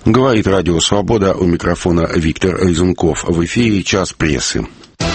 Говорит Радио Свобода, у микрофона Виктор Изунков. В эфире «Час прессы».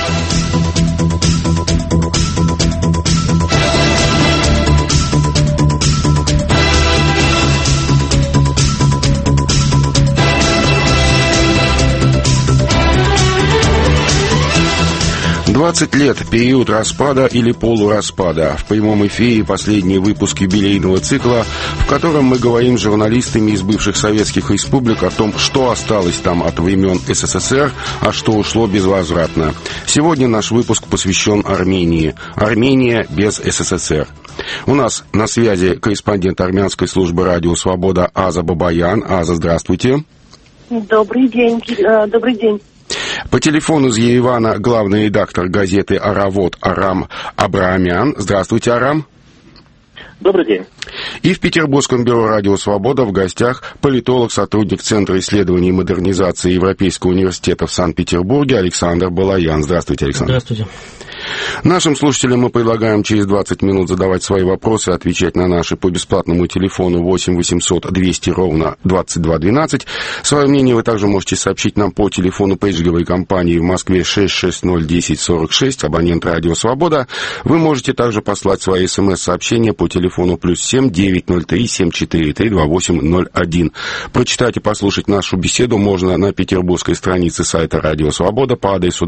«20 лет. Период распада или полураспада». В прямом эфире последний выпуск юбилейного цикла, в котором мы говорим с журналистами из бывших советских республик о том, что осталось там от времен СССР, а что ушло безвозвратно. Сегодня наш выпуск посвящен Армении. Армения без СССР. У нас на связи корреспондент армянской службы «Радио Свобода» Аза Бабаян. Аза, здравствуйте. Добрый день. Добрый день. По телефону из Еревана главный редактор газеты «Аравот» Арам Абраамян. Здравствуйте, Арам. Добрый день. И в Петербургском бюро «Радио Свобода» в гостях политолог, сотрудник Центра исследований и модернизации Европейского университета в Санкт-Петербурге Александр Балаян. Здравствуйте, Александр. Здравствуйте. Нашим слушателям мы предлагаем через 20 минут задавать свои вопросы, отвечать на наши по бесплатному телефону 8 800 200 ровно 2212. Свое мнение вы также можете сообщить нам по телефону пейджевой компании в Москве 6601046, абонент «Радио Свобода». Вы можете также послать свои смс-сообщения по телефону +7 903 743 2801. Прочитать и послушать нашу беседу можно на петербургской странице сайта «Радио Свобода» по адресу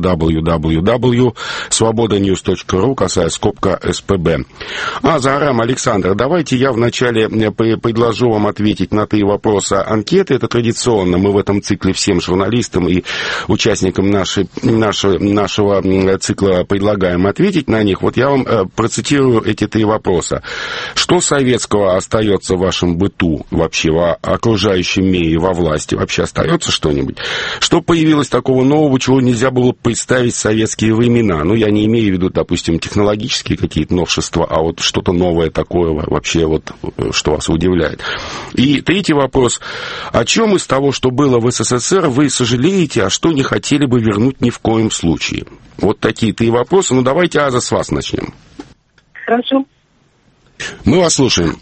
www.svobodanews.ru, касая скобка СПБ. Арам, Александр, давайте я вначале предложу вам ответить на 3 вопроса анкеты. Это традиционно. Мы в этом цикле всем журналистам и участникам нашего цикла предлагаем ответить на них. Вот я вам процитирую эти 3 вопроса. Что советского остается в вашем быту, вообще в окружающем мире, во власти? Вообще остается что-нибудь? Что появилось такого нового, чего нельзя было представить в советские времена? Ну, я не имею в виду, допустим, технологические какие-то новшества, а вот что-то новое такое вообще, вот, что вас удивляет. И 3-й вопрос. О чем из того, что было в СССР, вы сожалеете, а что не хотели бы вернуть ни в коем случае? Вот такие 3 вопроса. Ну, давайте, Аза, с вас начнем. Хорошо. Мы вас слушаем.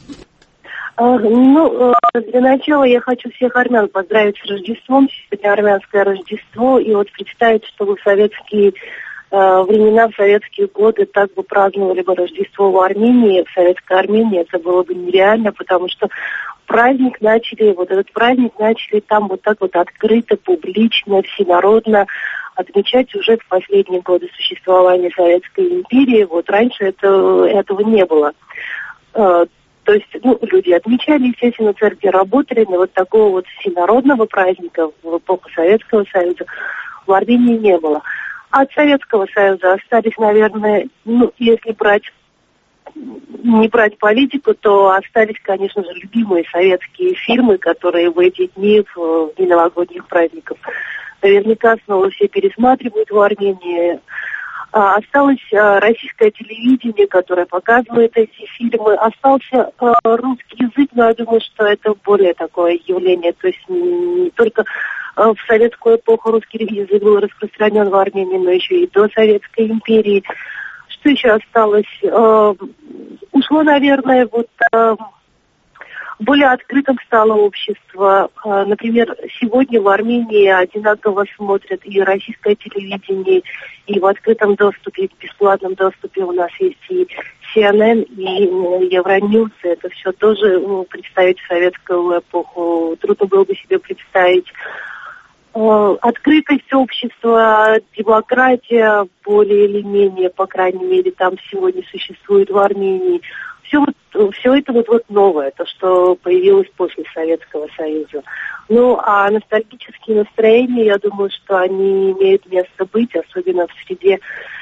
Для начала я хочу всех армян поздравить с Рождеством. Сегодня армянское Рождество. И вот представить, что в советские времена, в советские годы так бы праздновали бы Рождество в Армении, в советской Армении, это было бы нереально, потому что этот праздник начали там вот так вот открыто, публично, всенародно отмечать уже в последние годы существования Советской империи. Вот раньше этого не было. То есть, люди отмечали, естественно, церкви работали, но вот такого вот всенародного праздника в эпоху Советского Союза в Армении не было. От Советского Союза остались, наверное, если не брать политику, то остались, конечно же, любимые советские фильмы, которые в эти дни, в дни новогодних праздников, наверняка снова все пересматривают в Армении. Осталось российское телевидение, которое показывает эти фильмы. Остался русский язык, но я думаю, что это более такое явление. То есть не только в советскую эпоху русский язык был распространен в Армении, но еще и до Советской империи. Что еще осталось? Ушло, наверное, более открытым стало общество. Например, сегодня в Армении одинаково смотрят и российское телевидение, и в открытом доступе, и в бесплатном доступе у нас есть и CNN, и Евроньюз. Это все тоже представить в советскую эпоху трудно было бы себе представить. Открытость общества, демократия более или менее, по крайней мере, там сегодня существует в Армении. Все это новое, то, что появилось после Советского Союза. А ностальгические настроения, я думаю, что они имеют место быть, особенно среди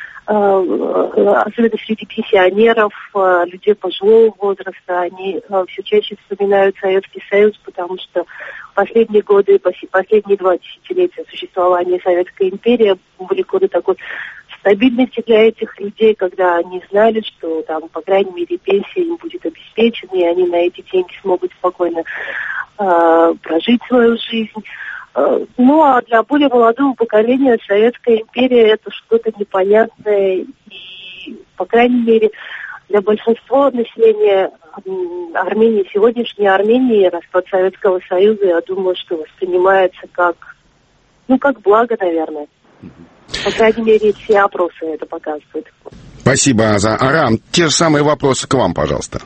пенсионеров, людей пожилого возраста. Они все чаще вспоминают Советский Союз, потому что последние 2 десятилетия существования Советской империи были годы такой стабильности для этих людей, когда они знали, что там, по крайней мере, пенсия им будет обеспечена, и они на эти деньги смогут спокойно прожить свою жизнь. А для более молодого поколения Советская империя — это что-то непонятное, и, по крайней мере, для большинства населения Армении, сегодняшней Армении, распад Советского Союза, я думаю, что воспринимается как благо, наверное. По крайней мере, все опросы это показывают. Спасибо, Аза. Арам, те же самые вопросы к вам, пожалуйста.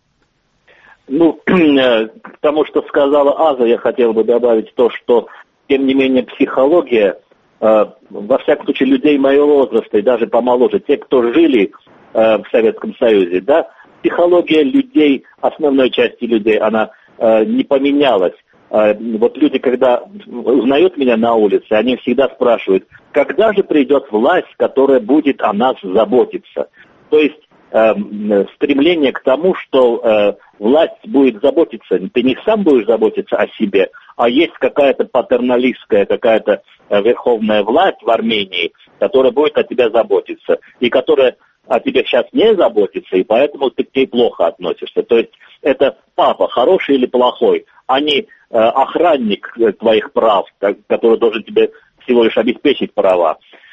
К тому, что сказала Аза, я хотел бы добавить то, что, тем не менее, психология, во всяком случае, людей моего возраста и даже помоложе, те, кто жили в Советском Союзе, да, психология людей, основной части людей, она не поменялась. Вот люди, когда узнают меня на улице, они всегда спрашивают, когда же придет власть, которая будет о нас заботиться. То есть стремление к тому, что власть будет заботиться, ты не сам будешь заботиться о себе, а есть какая-то патерналистская, какая-то верховная власть в Армении, которая будет о тебе заботиться, и которая о тебе сейчас не заботится, и поэтому ты к ней плохо относишься. То есть это папа, хороший или плохой, а не охранник твоих прав, который должен тебе всего лишь обеспечить права.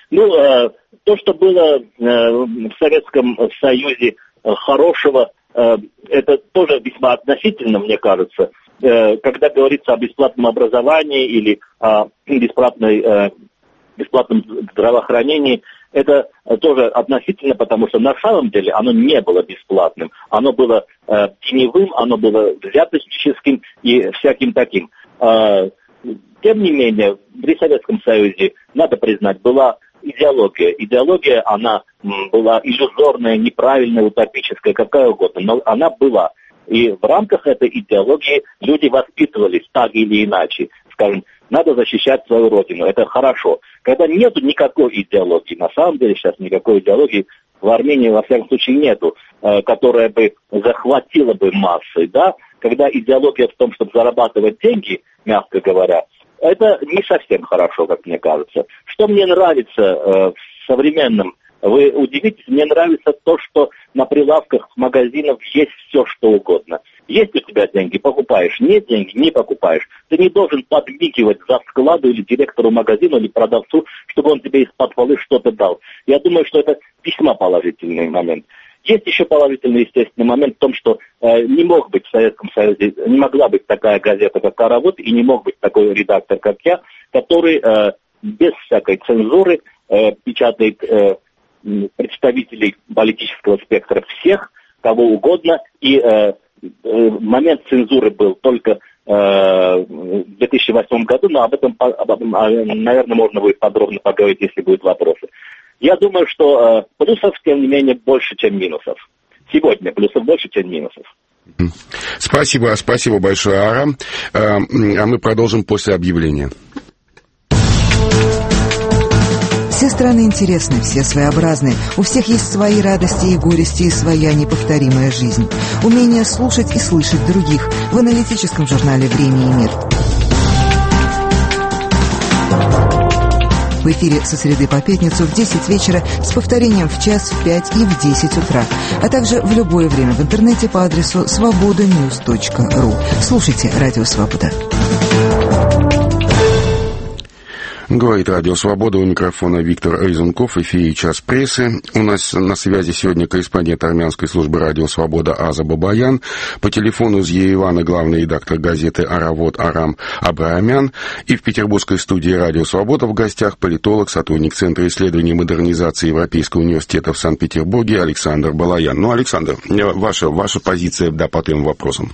То, что было в Советском Союзе хорошего, это тоже весьма относительно, мне кажется. Когда говорится о бесплатном образовании или о бесплатном здравоохранении, это тоже относительно, потому что на самом деле оно не было бесплатным. Оно было теневым, оно было взяточническим и всяким таким. Тем не менее, при Советском Союзе, надо признать, была идеология. Идеология, она была иллюзорная, неправильная, утопическая, какая угодно, но она была. И в рамках этой идеологии люди воспитывались так или иначе. Скажем, надо защищать свою родину, это хорошо. Когда нету никакой идеологии, на самом деле сейчас никакой идеологии в Армении, во всяком случае, нету, которая бы захватила бы массы, да? Когда идеология в том, чтобы зарабатывать деньги, мягко говоря, это не совсем хорошо, как мне кажется. Что мне нравится в современном, вы удивитесь, мне нравится то, что на прилавках магазинов есть все, что угодно. Есть у тебя деньги, покупаешь. Нет денег, не покупаешь. Ты не должен подмигивать за складу или директору магазина, или продавцу, чтобы он тебе из-под полы что-то дал. Я думаю, что это весьма положительный момент. Есть еще положительный, естественный момент в том, что не мог быть в Советском Союзе, не могла быть такая газета, как «Каравод», и не мог быть такой редактор, как я, который без всякой цензуры печатает представителей политического спектра всех, кого угодно, и момент цензуры был только в 2008 году, но об этом, наверное, можно будет подробно поговорить, если будут вопросы. Я думаю, что плюсов, тем не менее, больше, чем минусов. Сегодня плюсов больше, чем минусов. Спасибо большое, Арам. А мы продолжим после объявления. Все страны интересны, все своеобразны. У всех есть свои радости и горести, и своя неповторимая жизнь. Умение слушать и слышать других в аналитическом журнале «Время и мир». В эфире со среды по пятницу в 10 вечера с повторением в час, в 5 и в 10 утра. А также в любое время в интернете по адресу svobodanews.ru. Слушайте «Радио Свобода». Говорит Радио Свобода, у микрофона Виктор Резунков, в эфире «Час прессы». У нас на связи сегодня корреспондент армянской службы Радио Свобода Аза Бабаян. По телефону из Еревана главный редактор газеты «Аравод» Арам Абраамян. И в петербургской студии Радио Свобода в гостях политолог, сотрудник Центра исследований и модернизации Европейского университета в Санкт-Петербурге Александр Балаян. Александр, ваша позиция по этим вопросам.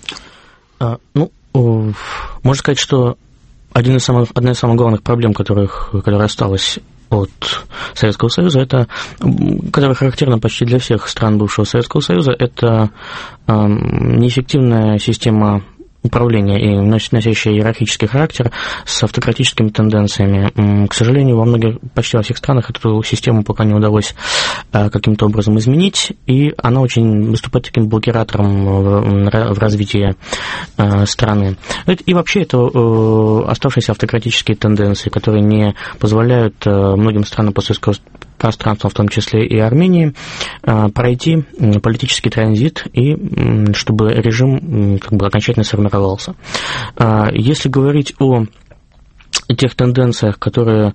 Можно сказать, что одна из самых главных проблем, которая осталась от Советского Союза, это, которая характерна почти для всех стран бывшего Советского Союза, это неэффективная система управления и носящая иерархический характер с автократическими тенденциями. К сожалению, почти во всех странах эту систему пока не удалось каким-то образом изменить, и она очень выступает таким блокиратором в развитии страны. И вообще это оставшиеся автократические тенденции, которые не позволяют многим странам постсоветского пространства, в том числе и Армении, пройти политический транзит, и чтобы режим окончательно сформировался. Если говорить о тех тенденциях, которые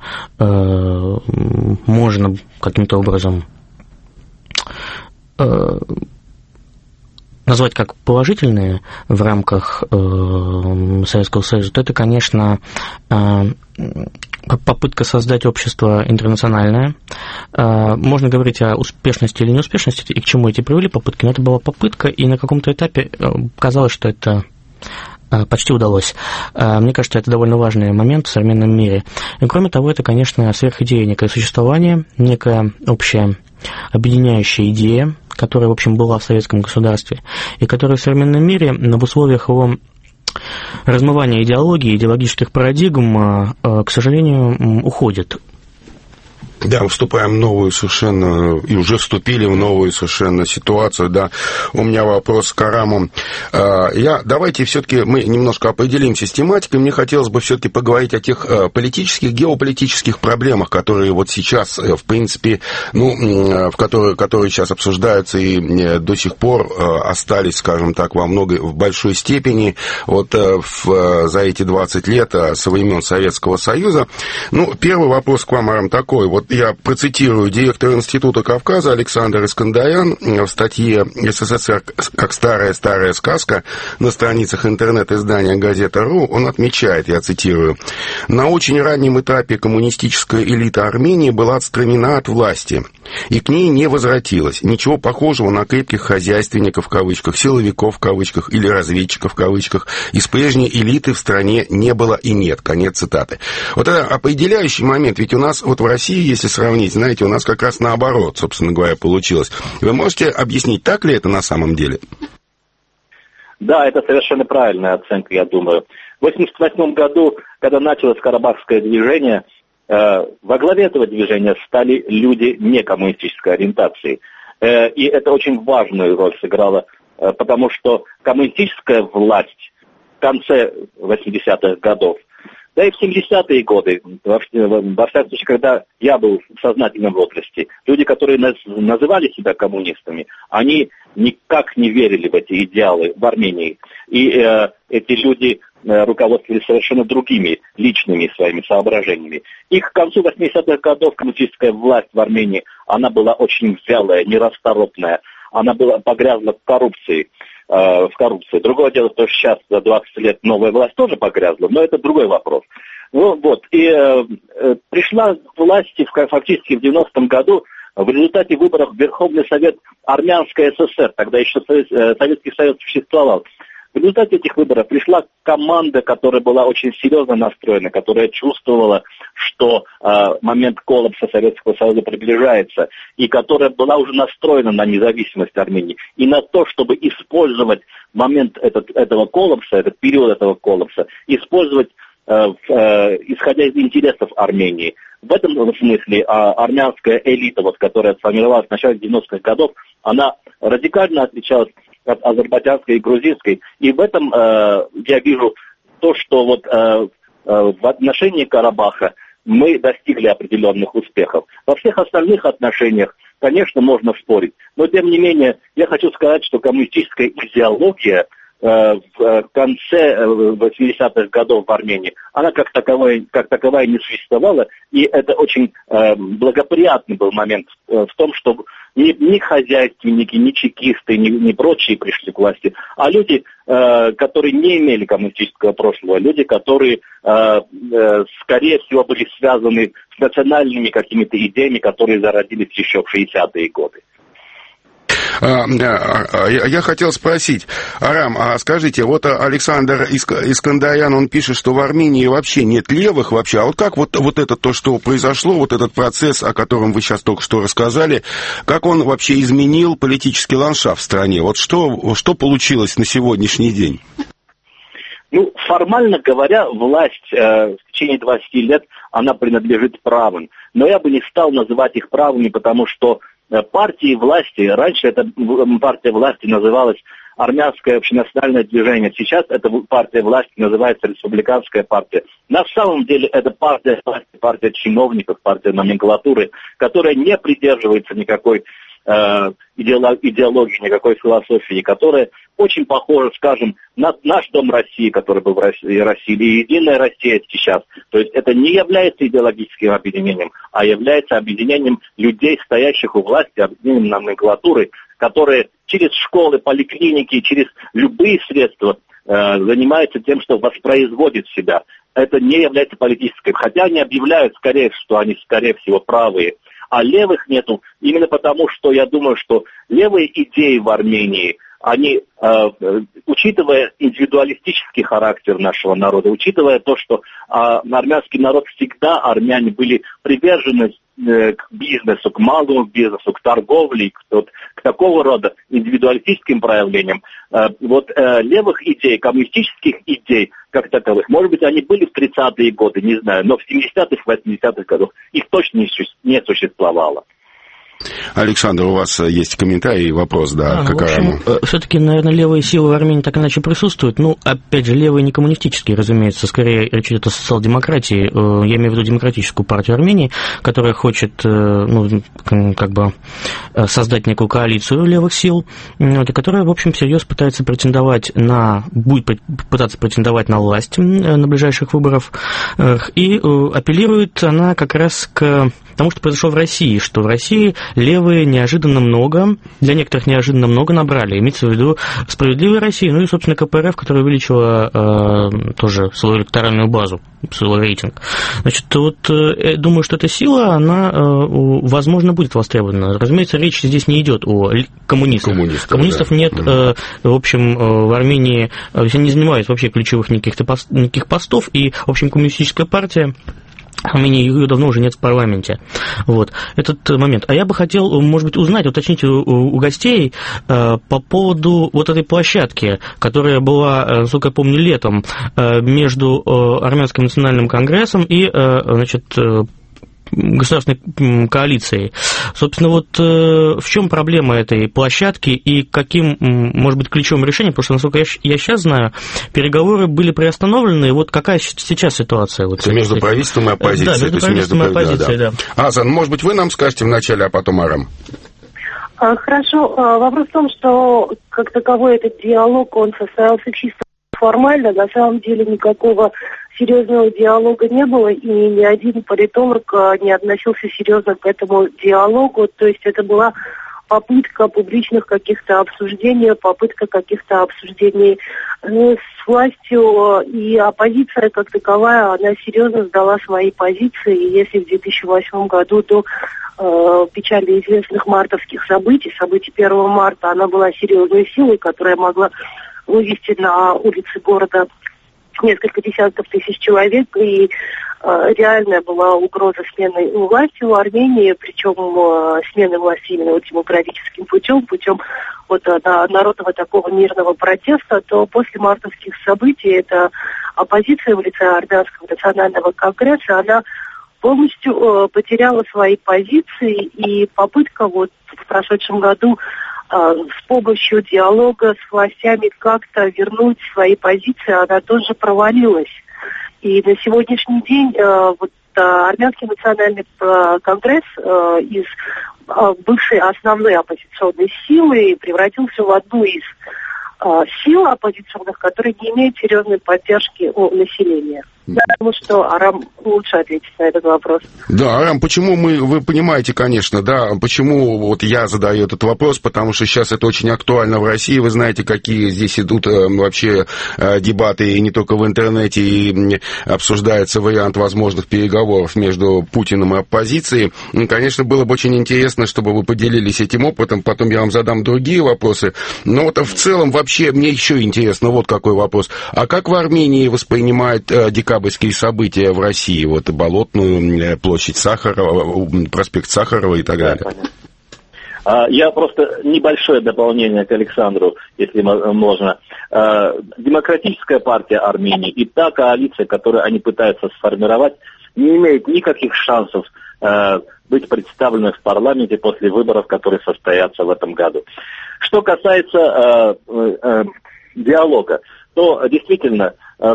можно каким-то образом назвать как положительные в рамках Советского Союза, то это, конечно, как попытка создать общество интернациональное. Можно говорить о успешности или неуспешности, и к чему эти привели попытки, но это была попытка, и на каком-то этапе казалось, что это почти удалось. Мне кажется, это довольно важный момент в современном мире. И кроме того, это, конечно, сверхидея, некое существование, некая общая объединяющая идея, которая, в общем, была в советском государстве, и которая в современном мире в условиях его размывания идеологии, идеологических парадигм, к сожалению, уходит. Да, мы вступаем в новую совершенно, и уже вступили в новую совершенно ситуацию, да. У меня вопрос к Араму. Давайте все-таки мы немножко определимся с тематикой. Мне хотелось бы все-таки поговорить о тех политических, геополитических проблемах, которые вот сейчас, в принципе, которые сейчас обсуждаются и до сих пор остались, скажем так, в большой степени вот за эти 20 лет со времен Советского Союза. Первый вопрос к вам, Арам, такой. Вот я процитирую директора Института Кавказа Александр Искандарян в статье «СССР как старая сказка» на страницах интернет-издания «Газета.ру». Он отмечает, я цитирую: «На очень раннем этапе коммунистическая элита Армении была отстранена от власти, и к ней не возвратилась. Ничего похожего на крепких хозяйственников, в кавычках, силовиков, в кавычках, или разведчиков, в кавычках, из прежней элиты в стране не было и нет». Конец цитаты. Вот это определяющий момент, ведь у нас вот в России, если сравнить, знаете, у нас как раз наоборот, собственно говоря, получилось. Вы можете объяснить, так ли это на самом деле? Да, это совершенно правильная оценка, я думаю. В 1988 году, когда началось Карабахское движение, во главе этого движения стали люди некоммунистической ориентации. И это очень важную роль сыграло, потому что коммунистическая власть в конце 80-х годов, да и в 70-е годы, во всяком случае, когда я был в сознательном возрасте, люди, которые называли себя коммунистами, они никак не верили в эти идеалы в Армении. И эти люди руководствовались совершенно другими личными своими соображениями. И к концу 80-х годов коммунистическая власть в Армении, она была очень вялая, нерасторопная, она была погрязла в коррупции. Другое дело, что сейчас за 20 лет новая власть тоже погрязла, но это другой вопрос. Пришла к власти фактически в 90-м году в результате выборов в Верховный Совет Армянской ССР, тогда еще Советский Союз существовал. В результате этих выборов пришла команда, которая была очень серьезно настроена, которая чувствовала, что момент коллапса Советского Союза приближается, и которая была уже настроена на независимость Армении, и на то, чтобы использовать момент этого коллапса, этот период этого коллапса, использовать, исходя из интересов Армении. В этом смысле армянская элита, которая сформировалась в начале 90-х годов, она радикально отличалась от азербайджанской и грузинской. И в этом я вижу то, что в отношении Карабаха мы достигли определенных успехов. Во всех остальных отношениях, конечно, можно спорить. Но, тем не менее, я хочу сказать, что коммунистическая идеология в конце 80-х годов в Армении, она как таковая не существовала, и это очень благоприятный был момент в том, что ни хозяйственники, ни чекисты, ни прочие пришли к власти, а люди, которые не имели коммунистического прошлого, люди, которые, скорее всего, были связаны с национальными какими-то идеями, которые зародились еще в 60-е годы. Я хотел спросить, Арам, скажите, вот Александр Искандарян, он пишет, что в Армении вообще нет левых вообще, а вот как вот это то, что произошло, вот этот процесс, о котором вы сейчас только что рассказали, как он вообще изменил политический ландшафт в стране? Вот что получилось на сегодняшний день? Формально говоря, власть в течение 20 лет, она принадлежит правым, но я бы не стал называть их правыми, потому что партии власти, раньше эта партия власти называлась Армянское общенациональное движение, сейчас эта партия власти называется Республиканская партия. На самом деле это партия власти, партия чиновников, партия номенклатуры, которая не придерживается никакой идеологии, никакой философии, которая очень похожа, скажем, на наш Дом России, который был в России, и Единая Россия сейчас. То есть это не является идеологическим объединением, а является объединением людей, стоящих у власти, объединением номенклатуры, которые через школы, поликлиники, через любые средства занимаются тем, что воспроизводит себя. Это не является политическим. Хотя они объявляют скорее, что они, скорее всего, правые. А левых нету именно потому, что я думаю, что левые идеи в Армении, они, учитывая индивидуалистический характер нашего народа, учитывая то, что армянский народ всегда, армяне были привержены к бизнесу, к малому бизнесу, к торговле, к такого рода индивидуалистическим проявлениям, левых идей, коммунистических идей как таковых, может быть, они были в 30-е годы, не знаю, но в 70-х, 80-х годах их точно не существовало. Александр, у вас есть комментарий и вопрос, да, к Араму? Все-таки, наверное, левые силы в Армении так иначе присутствуют. Ну, опять же, левые не коммунистические, разумеется, скорее речь идет о социал-демократии. Я имею в виду демократическую партию Армении, которая хочет, создать некую коалицию левых сил, и которая, в общем, всерьез пытается будет пытаться претендовать на власть на ближайших выборах. И апеллирует она как раз к тому, что произошло в России, что в России левые неожиданно много, для некоторых неожиданно много набрали. Имеется в виду «Справедливая Россия», ну и, собственно, КПРФ, которая увеличила тоже свою электоральную базу, свой рейтинг. Значит, я думаю, что эта сила, она, возможно, будет востребована. Разумеется, речь здесь не идет о коммунистах. Коммунистов нет, в общем, в Армении, они не занимают вообще ключевых никаких постов, и, в общем, коммунистическая партия в Армении, ее давно уже нет в парламенте. Вот, этот момент. А я бы хотел, может быть, узнать, уточнить у гостей по поводу вот этой площадки, которая была, насколько я помню, летом между Армянским национальным конгрессом и, государственной коалицией. Собственно, в чем проблема этой площадки и каким, может быть, ключевым решением, потому что, насколько я сейчас знаю, переговоры были приостановлены, какая сейчас ситуация? Это между правительством и оппозицией. Да, между правительством и оппозицией, да. Азан, может быть, вы нам скажете вначале, а потом Арам? Хорошо. Вопрос в том, что как таковой этот диалог, он состоялся чисто формально, на самом деле никакого серьезного диалога не было, и ни один политолог не относился серьезно к этому диалогу, то есть это была попытка публичных каких-то обсуждений, с властью, и оппозиция как таковая, она серьезно сдала свои позиции, и если в 2008 году до печально известных мартовских событий 1 марта, она была серьезной силой, которая могла вывести на улицы города несколько десятков тысяч человек, и реальная была угроза смены власти в Армении, причем смены власти именно демократическим путем народного такого мирного протеста, то после мартовских событий эта оппозиция в лице Армянского национального конгресса, она полностью потеряла свои позиции, и попытка в прошедшем году с помощью диалога с властями как-то вернуть свои позиции, она тоже провалилась. И на сегодняшний день Армянский национальный конгресс из бывшей основной оппозиционной силы превратился в одну из сил оппозиционных, которые не имеют серьезной поддержки у населения. Я думаю, что Арам лучше ответить на этот вопрос. Да, Арам, почему вы понимаете, конечно, да, почему я задаю этот вопрос, потому что сейчас это очень актуально в России, вы знаете, какие здесь идут вообще дебаты, и не только в интернете, и обсуждается вариант возможных переговоров между Путиным и оппозицией. Конечно, было бы очень интересно, чтобы вы поделились этим опытом, потом я вам задам другие вопросы, но в целом вообще мне еще интересно какой вопрос. А как в Армении воспринимают декабрьские события в России, Болотную, площадь Сахарова, проспект Сахарова и так далее? Я просто небольшое дополнение к Александру, если можно. Демократическая партия Армении и та коалиция, которую они пытаются сформировать, не имеет никаких шансов быть представленной в парламенте после выборов, которые состоятся в этом году. Что касается диалога, то действительно,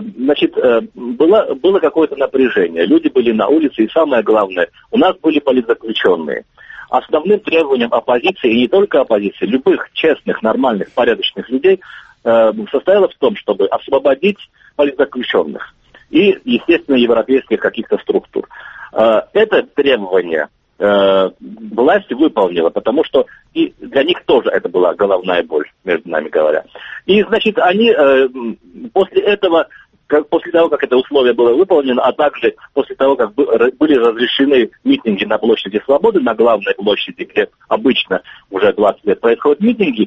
было какое-то напряжение. Люди были на улице, и самое главное, у нас были политзаключенные. Основным требованием оппозиции, и не только оппозиции, любых честных, нормальных, порядочных людей, состояло в том, чтобы освободить политзаключенных и, естественно, европейских каких-то структур. Это требование власть выполнила, потому что и для них тоже это была головная боль, между нами говоря. И, значит, они после этого, после того, как это условие было выполнено, а также после того, как были разрешены митинги на площади Свободы, на главной площади, где обычно уже 20 лет происходят митинги,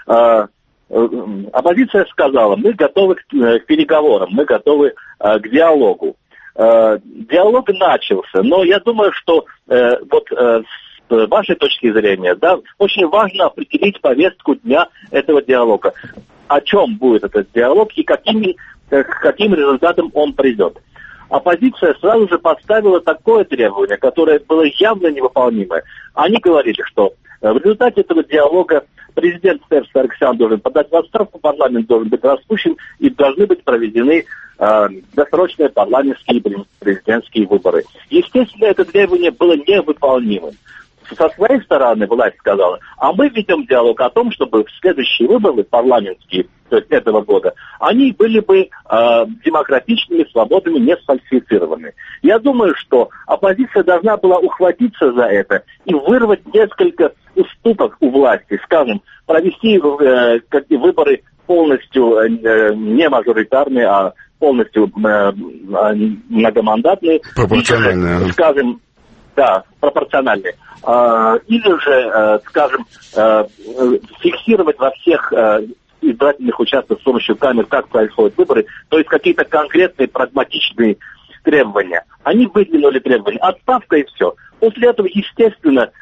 оппозиция сказала: мы готовы к переговорам, мы готовы к диалогу. Диалог начался, но я думаю, что с вашей точки зрения, да, очень важно определить повестку дня этого диалога. О чем будет этот диалог и к каким результатам он придет. Оппозиция сразу же поставила такое требование, которое было явно невыполнимое. Они говорили, что в результате этого диалога президент Серж Саргсян должен подать в отставку, парламент должен быть распущен и должны быть проведены досрочные парламентские и президентские выборы. Естественно, это требование было невыполнимым. Со своей стороны власть сказала: а мы ведем диалог о том, чтобы следующие выборы парламентские, то есть этого года, они были бы демократичными, свободными, не сфальсифицированы. Я думаю, что оппозиция должна была ухватиться за это и вырвать несколько уступок у власти, скажем, провести выборы полностью не мажоритарные, а полностью многомандатные. Пропорциональные. Скажем, да, пропорциональные. Или же, скажем, фиксировать во всех избирательных участках с помощью камер, как происходят выборы, то есть какие-то конкретные прагматичные требования. Они выдвинули требования: отставка и все. После этого, естественно,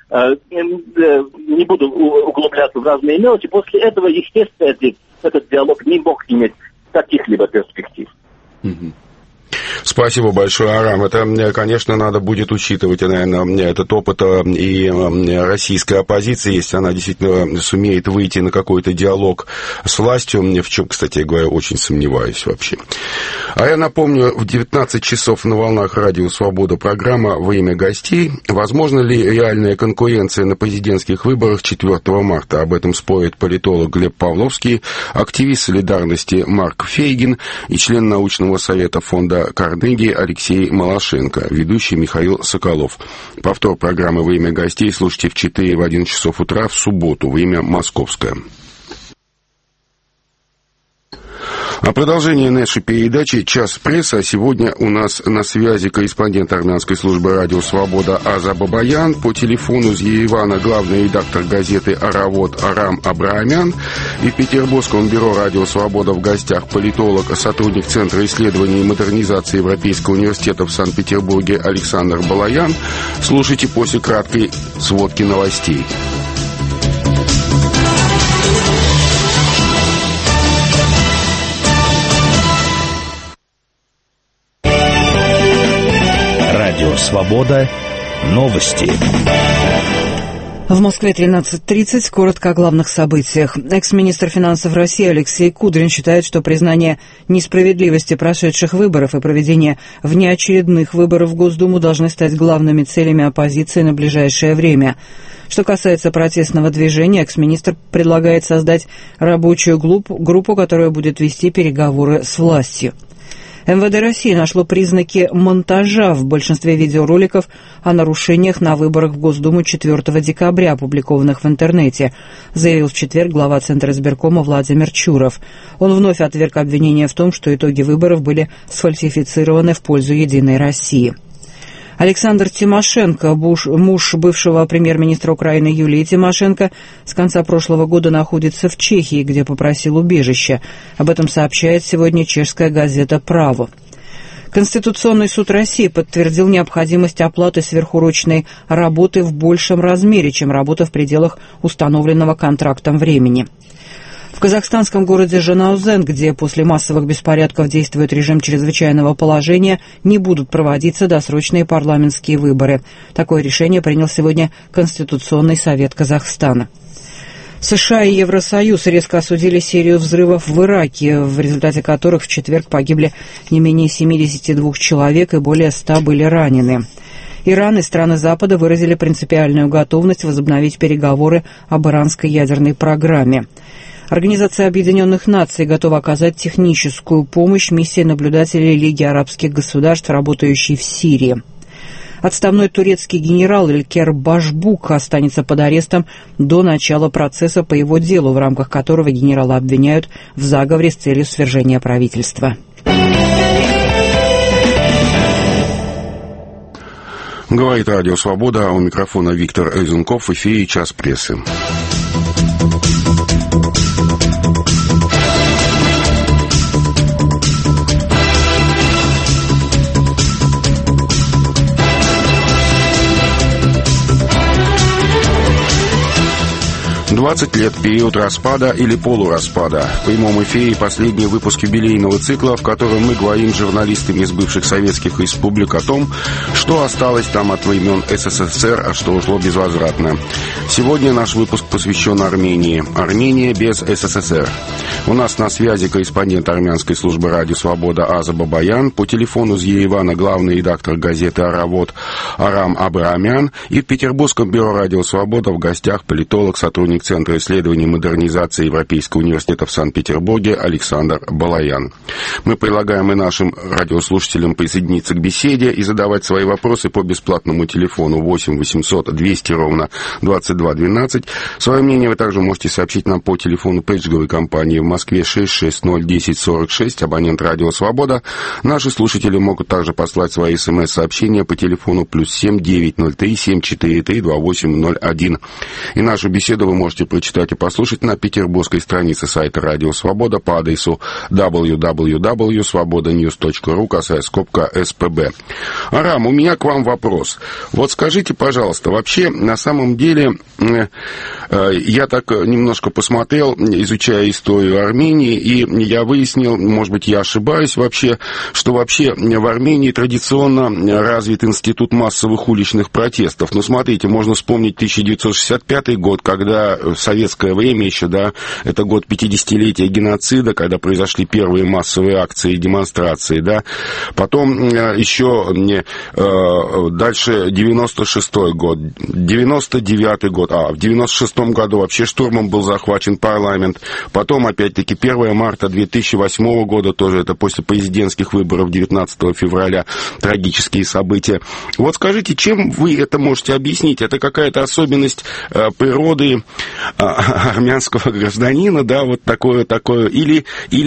не буду углубляться в разные мелочи, после этого, естественно, этот диалог не мог иметь каких-либо перспектив. Спасибо большое, Арам. Это, конечно, надо будет учитывать, наверное, этот опыт и российской оппозиции, если она действительно сумеет выйти на какой-то диалог с властью, в чем, кстати говоря, очень сомневаюсь вообще. А я напомню, в 19 часов на волнах Радио Свобода программа «Во имя гостей». Возможно ли реальная конкуренция на президентских выборах 4 марта? Об этом спорит политолог Глеб Павловский, активист солидарности Марк Фейгин и член научного совета фонда Карнеги Алексей Малашенко, ведущий Михаил Соколов. Повтор программы «Во имя гостей» слушайте в 4 и в 1 часов утра в субботу, время московское. А продолжение нашей передачи «Час прессы». А сегодня у нас на связи корреспондент армянской службы «Радио Свобода» Аза Бабаян. По телефону из Еревана главный редактор газеты «Аравод» Арам Абраамян. И в Петербургском бюро «Радио Свобода» в гостях политолог, сотрудник Центра исследований и модернизации Европейского университета в Санкт-Петербурге Александр Балаян. Слушайте после краткой сводки новостей. Свобода. Новости. В Москве 13:30. Коротко о главных событиях. Экс-министр финансов России Алексей Кудрин считает, что признание несправедливости прошедших выборов и проведение внеочередных выборов в Госдуму должны стать главными целями оппозиции на ближайшее время. Что касается протестного движения, экс-министр предлагает создать рабочую группу, которая будет вести переговоры с властью. МВД России нашло признаки монтажа в большинстве видеороликов о нарушениях на выборах в Госдуму 4 декабря, опубликованных в интернете, заявил в четверг глава Центра избиркома Владимир Чуров. Он вновь отверг обвинения в том, что итоги выборов были сфальсифицированы в пользу «Единой России». Александр Тимошенко, муж бывшего премьер-министра Украины Юлии Тимошенко, с конца прошлого года находится в Чехии, где попросил убежища. Об этом сообщает сегодня чешская газета «Право». Конституционный суд России подтвердил необходимость оплаты сверхурочной работы в большем размере, чем работа в пределах установленного контрактом времени. В казахстанском городе Жанаузен, где после массовых беспорядков действует режим чрезвычайного положения, не будут проводиться досрочные парламентские выборы. Такое решение принял сегодня Конституционный совет Казахстана. США и Евросоюз резко осудили серию взрывов в Ираке, в результате которых в четверг погибли не менее 72 человек и более 100 были ранены. Иран и страны Запада выразили принципиальную готовность возобновить переговоры об иранской ядерной программе. Организация Объединенных Наций готова оказать техническую помощь миссии наблюдателей Лиги арабских государств, работающей в Сирии. Отставной турецкий генерал Илькер Башбук останется под арестом до начала процесса по его делу, в рамках которого генерала обвиняют в заговоре с целью свержения правительства. Говорит Радио Свобода, у микрофона Виктор Эйзенков, в эфире «Час прессы». «20 лет. Период распада или полураспада». В прямом эфире последний выпуск юбилейного цикла, в котором мы говорим с журналистами из бывших советских республик о том, что осталось там от времен СССР, а что ушло безвозвратно. Сегодня наш выпуск посвящен Армении. Армения без СССР. У нас на связи корреспондент армянской службы «Радио Свобода» Аза Бабаян, по телефону из Еревана главный редактор газеты «Аравод» Арам Абраамян, и в Петербургском бюро «Радио Свобода» в гостях политолог, сотрудник Центра исследований модернизации Европейского университета в Санкт-Петербурге Александр Балаян. Мы предлагаем и нашим радиослушателям присоединиться к беседе и задавать свои вопросы по бесплатному телефону 8 800 200 ровно 22 12. Свое мнение вы также можете сообщить нам по телефону пейджговой компании в Москве 660 10 46, абонент «Радио Свобода». Наши слушатели могут также послать свои СМС-сообщения по телефону +7 903 743 2801. И нашу беседу вы можете прочитать и послушать на петербургской странице сайта «Радио Свобода» по адресу www.svobodanews.ru, касая скобка СПБ. Арам, у меня к вам вопрос. Вот скажите, пожалуйста, вообще, на самом деле, я так немножко посмотрел, изучая историю Армении, и я выяснил, может быть, я ошибаюсь вообще, что вообще в Армении традиционно развит институт массовых уличных протестов. Ну, смотрите, можно вспомнить 1965 год, когда в советское время еще, да, это год 50-летия геноцида, когда произошли первые массовые акции и демонстрации, да. Потом еще дальше 96-й год, 99-й год, в 96-м году вообще штурмом был захвачен парламент. Потом, опять-таки, 1 марта 2008 года, тоже это после президентских выборов 19 февраля, трагические события. Вот скажите, чем вы это можете объяснить? Это какая-то особенность природы армянского гражданина, да, вот такое, или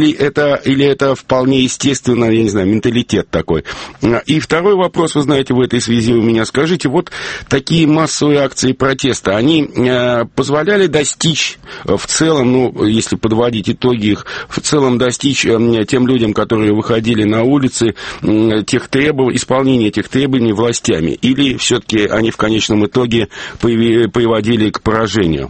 это вполне естественно, я не знаю, менталитет такой. И второй вопрос, вы знаете, в этой связи у меня, скажите, вот такие массовые акции протеста, они позволяли достичь в целом, ну, если подводить итоги их, в целом достичь тем людям, которые выходили на улицы, исполнения этих требований властями, или все-таки они в конечном итоге приводили к поражению?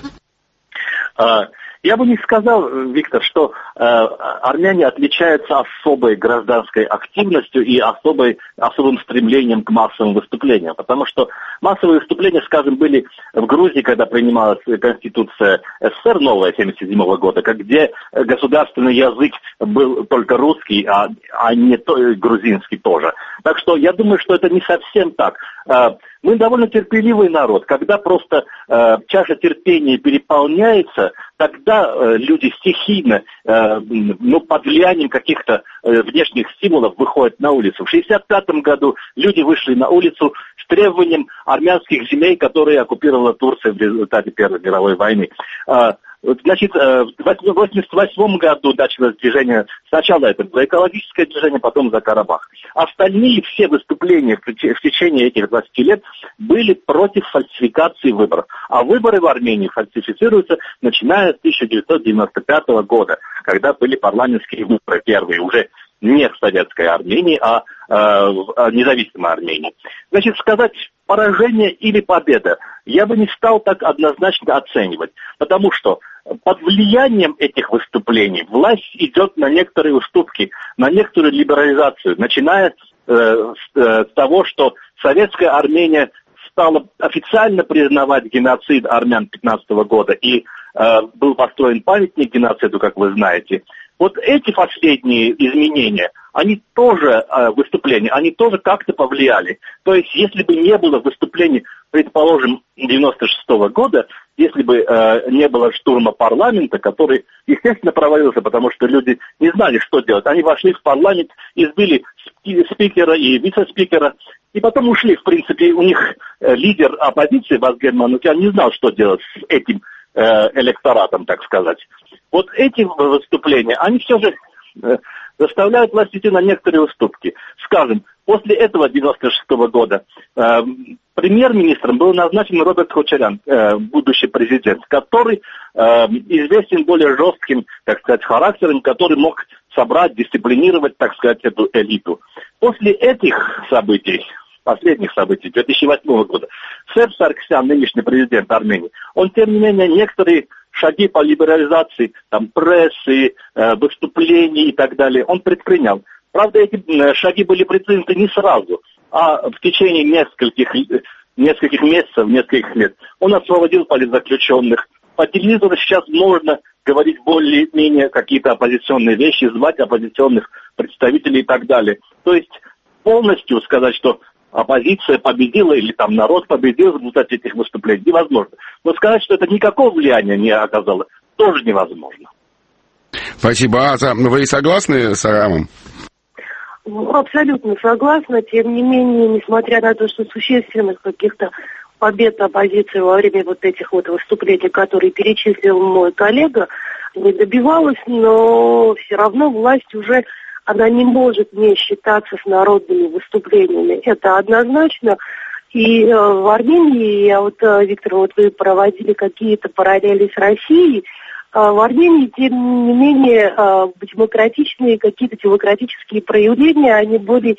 Я бы не сказал, Виктор, что армяне отличаются особой гражданской активностью и особым стремлением к массовым выступлениям. Потому что массовые выступления, скажем, были в Грузии, когда принималась Конституция СССР новая 1977 года, где государственный язык был только русский, а не грузинский тоже. Так что я думаю, что это не совсем так. Мы довольно терпеливый народ. Когда просто чаша терпения переполняется, тогда люди стихийно, под влиянием каких-то внешних стимулов выходят на улицу. В 1965 году люди вышли на улицу с требованием армянских земель, которые оккупировала Турция в результате Первой мировой войны. Значит, в 1988 году началось движение, сначала это было экологическое движение, потом за Карабах. Остальные все выступления в течение этих 20 лет были против фальсификации выборов. А выборы в Армении фальсифицируются начиная с 1995 года, когда были парламентские выборы первые, уже не в советской Армении, а в независимой Армении. Значит, сказать поражение или победа я бы не стал так однозначно оценивать, потому что под влиянием этих выступлений власть идет на некоторые уступки, на некоторую либерализацию, начиная с того, что советская Армения стала официально признавать геноцид армян 15 года, и был построен памятник геноциду, как вы знаете. Вот эти последние изменения, они тоже, выступления, они тоже как-то повлияли. То есть, если бы не было выступлений, предположим, 96-го года, если бы не было штурма парламента, который, естественно, провалился, потому что люди не знали, что делать. Они вошли в парламент, избили спикера и вице-спикера, И потом ушли, в принципе, у них лидер оппозиции, Вазген Манукян, не знал, что делать с этим электоратом, так сказать. Вот эти выступления, они все же заставляют власть идти на некоторые уступки. Скажем, после этого 96-го года премьер-министром был назначен Роберт Хочарян, будущий президент, который известен более жестким, так сказать, характером, который мог собрать, дисциплинировать, так сказать, эту элиту. После этих событий, последних событий 2008 года, Серж Саркисян, нынешний президент Армении, он, тем не менее, некоторые шаги по либерализации там, прессы, выступлений и так далее, он предпринял. Правда, эти шаги были предприняты не сразу, а в течение нескольких месяцев, нескольких лет. Он освободил политзаключенных. По телевизору сейчас можно говорить более-менее какие-то оппозиционные вещи, звать оппозиционных представителей и так далее. То есть полностью сказать, что оппозиция победила или там народ победил в результате этих выступлений, невозможно. Но сказать, что это никакого влияния не оказало, тоже невозможно. Спасибо. Аза, вы согласны с Арамом? Абсолютно согласна. Тем не менее, несмотря на то, что существенных каких-то побед оппозиции во время вот этих вот выступлений, которые перечислил мой коллега, не добивалась, но все равно власть уже, она не может не считаться с народными выступлениями. Это однозначно. И в Армении, Виктор, вы проводили какие-то параллели с Россией. В Армении, тем не менее, демократичные, какие-то демократические проявления, они более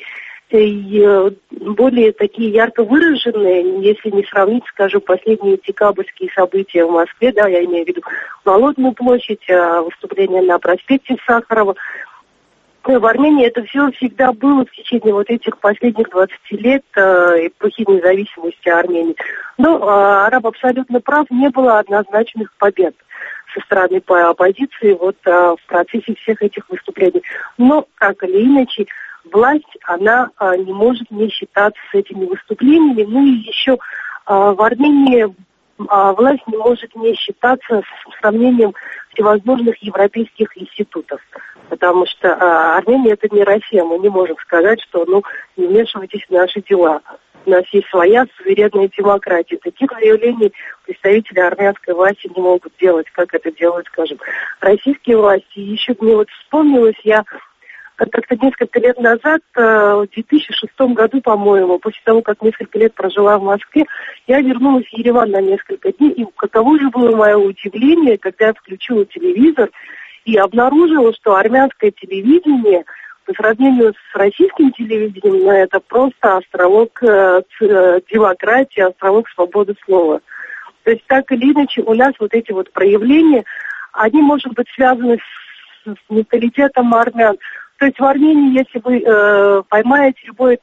такие ярко выраженные, если не сравнить, скажем, последние декабрьские события в Москве, да, я имею в виду Болотную площадь, выступление на проспекте Сахарова. В Армении это все всегда было в течение вот этих последних 20 лет эпохи независимости Армении. Но Араб абсолютно прав, не было однозначных побед со стороны оппозиции вот в процессе всех этих выступлений. Но, как или иначе, власть, она не может не считаться с этими выступлениями. Ну и еще в Армении власть не может не считаться с сравнением всевозможных европейских институтов. Потому что Армения это не Россия. Мы не можем сказать, что не вмешивайтесь в наши дела. У нас есть своя суверенная демократия. Таких заявлений представители армянской власти не могут делать, как это делают, скажем, российские власти. И еще мне вспомнилось, я как-то несколько лет назад, в 2006 году, по-моему, после того, как несколько лет прожила в Москве, я вернулась в Ереван на несколько дней, и каково же было мое удивление, когда я включила телевизор и обнаружила, что армянское телевидение по сравнению с российским телевидением, это просто островок демократии, островок свободы слова. То есть так или иначе у нас вот эти вот проявления, они, может быть, связаны с менталитетом армян. То есть в Армении, если вы поймаете любой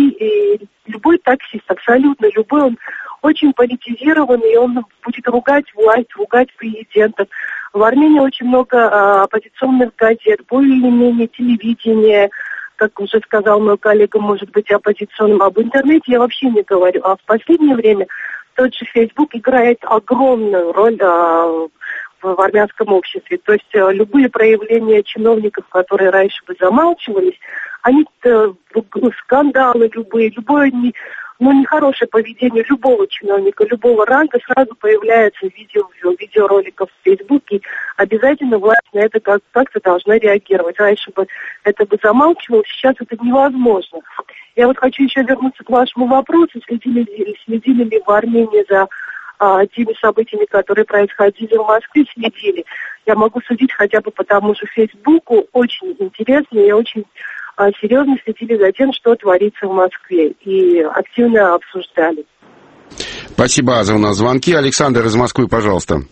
таксист, абсолютно любой, он очень политизированный, и он будет ругать власть, ругать президентов. В Армении очень много оппозиционных газет, более или менее телевидение, как уже сказал мой коллега, может быть оппозиционным. Об интернете я вообще не говорю. А в последнее время тот же Facebook играет огромную роль в армянском обществе. То есть любые проявления чиновников, которые раньше бы замалчивались, они скандалы любое нехорошее поведение любого чиновника, любого ранга сразу появляется в видеороликах в Фейсбуке. Обязательно власть на это как-то должна реагировать. Раньше бы это бы замалчивалось, сейчас это невозможно. Я вот хочу еще вернуться к вашему вопросу. Следили ли в Армении за теми событиями, которые происходили в Москве, следили. Я могу судить хотя бы по тому же Фейсбуку. Очень интересно и очень серьезно следили за тем, что творится в Москве. И активно обсуждали. Спасибо за у нас звонки. Александр из Москвы, пожалуйста.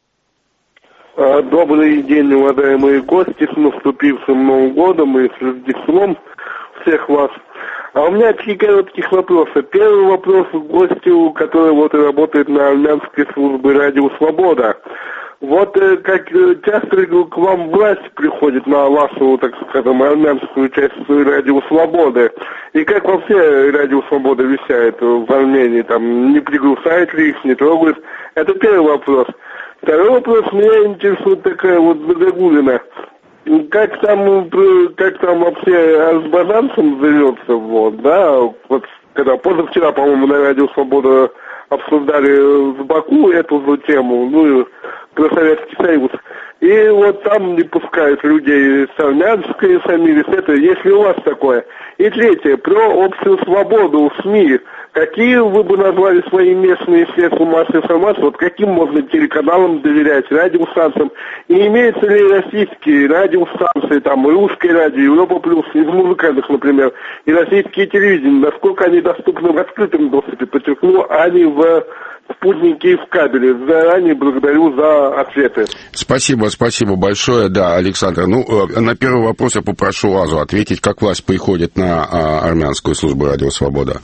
Добрый день, уважаемые гости, с наступившим Новым годом и с Рождеством всех вас. А у меня 3 коротких вопроса. Первый вопрос к гостю, который работает на армянской службе «Радио Свобода». Как часто к вам власть приходит на вашу, так скажем, армянскую часть «Радио Свободы»? И как вообще «Радио Свобода» вещает в Армении? Там не приглушает ли их, не трогает? Это первый вопрос. Второй вопрос меня интересует такая загогулина. Как там вообще Азербайджанцам живется, когда позавчера, по-моему, на Радио Свобода обсуждали с Баку эту тему, ну, про Советский Союз. И вот там не пускают людей с армянской фамилией, с этой, если у вас такое. И третье, про общую свободу в СМИ. Какие вы бы назвали свои местные средства массовой информации, вот каким можно телеканалам доверять, радиостанциям? И имеются ли российские радиостанции, там, русское радио, Европа Плюс, из музыкальных, например, и российские телевидения, насколько они доступны в открытом доступе, подчеркну, а не в спутнике и в кабеле. Заранее благодарю за ответы. Спасибо большое. Да, Александр, ну, на первый вопрос я попрошу Азу ответить, как власть приходит на армянскую службу «Радио Свобода».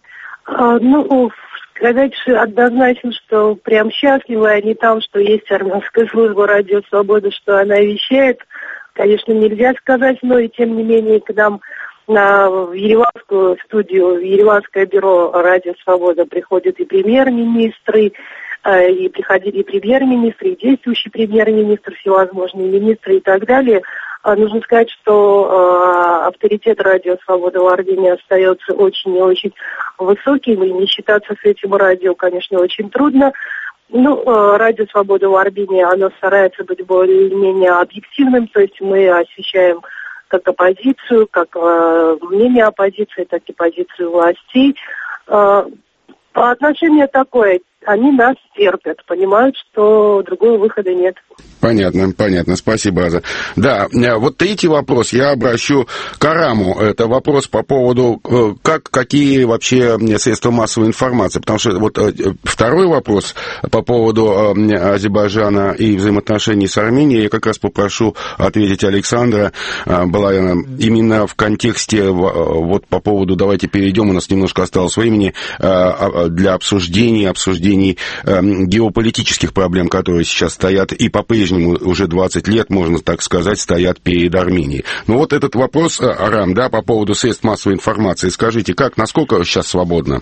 Ну, сказать однозначно, что прям счастливы они там, что есть армянская служба «Радио Свобода», что она вещает, конечно, нельзя сказать, но и тем не менее к нам в ереванскую студию, в ереванское бюро «Радио Свобода» приходят и премьер-министры, и приходили и премьер-министры, и действующий премьер-министр, всевозможные министры и так далее. Нужно сказать, что авторитет «Радио Свобода» в Армении остается очень и очень высоким, и не считаться с этим радио, конечно, очень трудно. Ну, «Радио Свобода» в Армении, оно старается быть более-менее объективным, то есть мы освещаем как оппозицию, как мнение оппозиции, так и позицию властей. По отношению такое, они нас терпят, понимают, что другого выхода нет. Понятно, спасибо, Аза. Да, вот третий вопрос я обращу к Араму. Это вопрос по поводу, какие вообще средства массовой информации. Потому что вот второй вопрос по поводу Азербайджана и взаимоотношений с Арменией я как раз попрошу ответить Александра Балаяна именно в контексте, вот по поводу, давайте перейдем, у нас немножко осталось времени, для обсуждений геополитических проблем, которые сейчас стоят и по-прежнему уже 20 лет, можно так сказать, стоят перед Арменией. Ну вот этот вопрос, Арам, да, по поводу средств массовой информации, скажите, насколько сейчас свободно?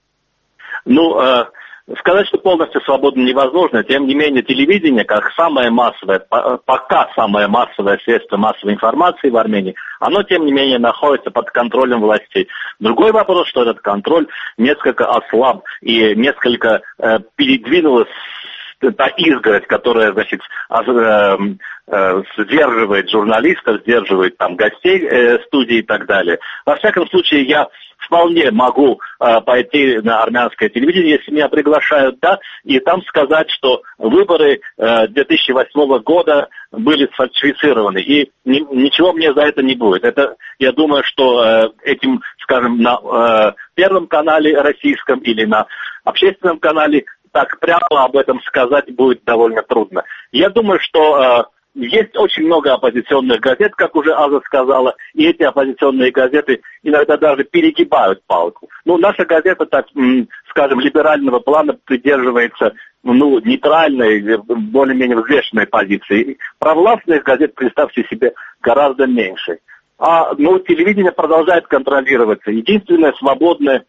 Ну, сказать, что полностью свободно невозможно, тем не менее телевидение, как самое массовое, пока самое массовое средство массовой информации в Армении, оно, тем не менее, находится под контролем властей. Другой вопрос, что этот контроль несколько ослаб и несколько передвинулось та изгородь, которая, значит, сдерживает журналистов, сдерживает там гостей студии и так далее. Во всяком случае, я вполне могу пойти на армянское телевидение, если меня приглашают, да, и там сказать, что выборы 2008 года были сфальсифицированы, и ничего мне за это не будет. Это, я думаю, что этим, скажем, на Первом канале российском или на общественном канале так прямо об этом сказать будет довольно трудно. Я думаю, что есть очень много оппозиционных газет, как уже Аза сказала, и эти оппозиционные газеты иногда даже перегибают палку. Ну, наша газета, так скажем, либерального плана придерживается, нейтральной, более-менее взвешенной позиции. Провластных газет, представьте себе, гораздо меньше. Телевидение продолжает контролироваться. Единственное свободное,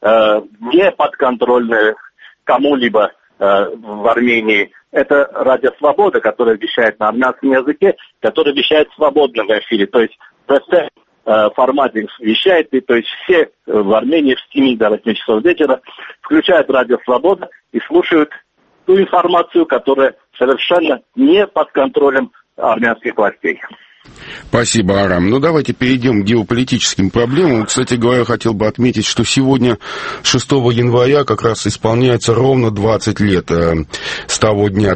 не подконтрольное кому-либо в Армении, это «Радио Свобода», которое вещает на армянском языке, которое вещает свободно в эфире, то есть в формате вещает, то есть все в Армении с 7 до 8 часов вечера включают «Радио Свобода» и слушают ту информацию, которая совершенно не под контролем армянских властей. Спасибо, Арам. Давайте перейдем к геополитическим проблемам. Кстати говоря, хотел бы отметить, что сегодня, 6 января, как раз исполняется ровно 20 лет с того дня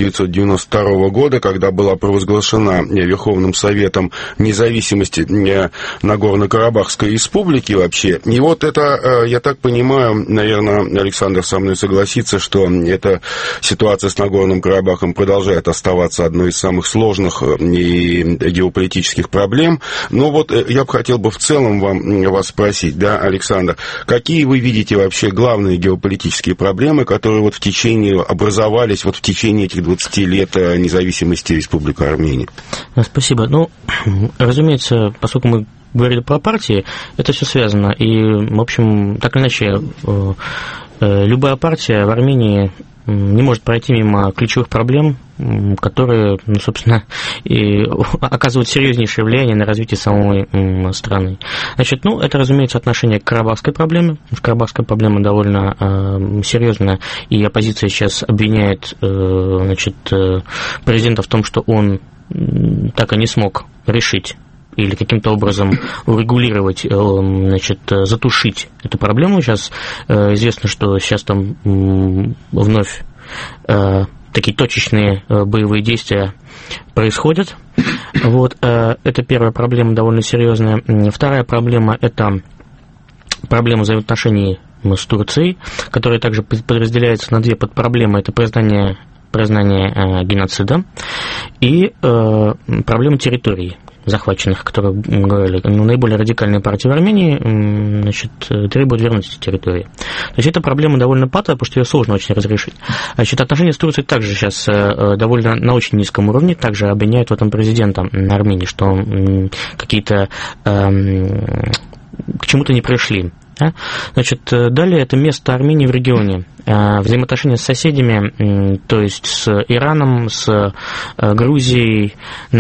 1992 года, когда была провозглашена Верховным Советом независимость Нагорно-Карабахской республики вообще. И вот это, я так понимаю, наверное, Александр со мной согласится, что эта ситуация с Нагорным Карабахом продолжает оставаться одной из самых сложных и геополитических проблем. Но вот я бы хотел в целом вас спросить, да, Александр, какие вы видите вообще главные геополитические проблемы, которые образовались в течение этих 20 лет независимости Республики Армения? Спасибо. Разумеется, поскольку мы говорили про партии, это все связано. И, в общем, так или иначе, любая партия в Армении не может пройти мимо ключевых проблем, которые, собственно, и оказывают серьезнейшее влияние на развитие самой страны. Значит, это, разумеется, отношение к карабахской проблеме. Карабахская проблема довольно серьезная, и оппозиция сейчас обвиняет, президента в том, что он так и не смог решить или каким-то образом урегулировать, затушить эту проблему. Сейчас известно, что сейчас там вновь такие точечные боевые действия происходят. Это первая проблема, довольно серьезная. Вторая проблема – это проблема взаимоотношений с Турцией, которая также подразделяется на две подпроблемы. Это признание геноцида и проблема территорий захваченных, которые говорили, наиболее радикальные партии в Армении, требуют вернуть эти территории. То есть эта проблема довольно патовая, потому что ее сложно очень разрешить. Отношения с Турцией также сейчас довольно на очень низком уровне, также обвиняют в этом президента Армении, что какие-то к чему-то не пришли. Далее это место Армении в регионе. Взаимоотношения с соседями, то есть с Ираном, с Грузией,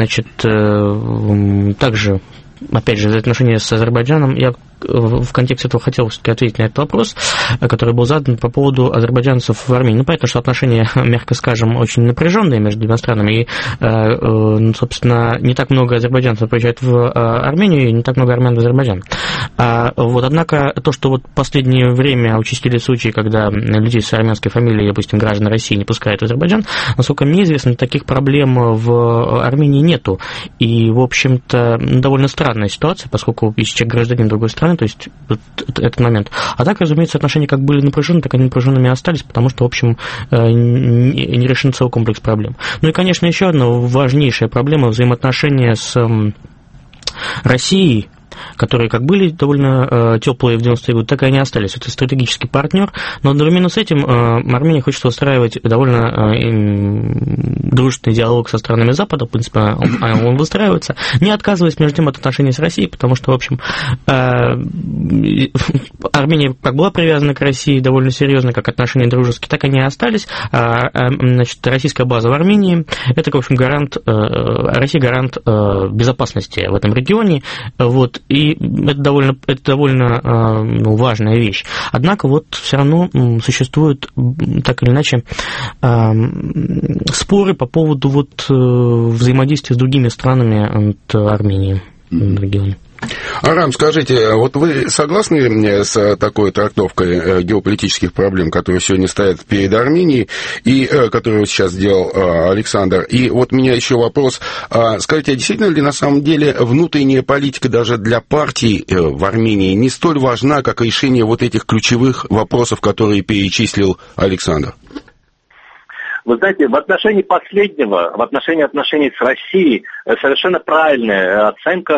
также, опять же, отношения с Азербайджаном. Я в контексте этого хотел все-таки ответить на этот вопрос, который был задан по поводу азербайджанцев в Армении. Понятно, что отношения, мягко скажем, очень напряженные между двумя странами, и, собственно, не так много азербайджанцев приезжает в Армению, и не так много армян в Азербайджан. Однако то, что в последнее время участились случаи, когда людей с армянской фамилией, допустим, граждан России не пускают в Азербайджан, насколько мне известно, таких проблем в Армении нету. И, в общем-то, довольно странная ситуация, поскольку если человек гражданин другой страны, то есть этот момент. А так, разумеется, отношения как были напряжены, так и напряженными остались, потому что, в общем, не решен целый комплекс проблем. И, конечно, еще одна важнейшая проблема — взаимоотношения с Россией, которые как были довольно теплые в 90-е годы, так и они остались. Это стратегический партнер, но одновременно с этим Армения хочет выстраивать довольно дружественный диалог со странами Запада, в принципе, он выстраивается, не отказываясь между тем от отношений с Россией, потому что, в общем, Армения как была привязана к России довольно серьезно, как отношения дружеские, так они и остались. Российская база в Армении — это, в общем, Россия гарант безопасности в этом регионе, и это довольно важная вещь. Однако все равно существуют, так или иначе, споры по поводу взаимодействия с другими странами от Армении в регионе. Арам, скажите, вы согласны с такой трактовкой геополитических проблем, которые сегодня стоят перед Арменией, и которую сейчас сделал Александр? И меня еще вопрос. Скажите, а действительно ли на самом деле внутренняя политика даже для партий в Армении не столь важна, как решение этих ключевых вопросов, которые перечислил Александр? Вы знаете, в отношении последнего, в отношении отношений с Россией, совершенно правильная оценка.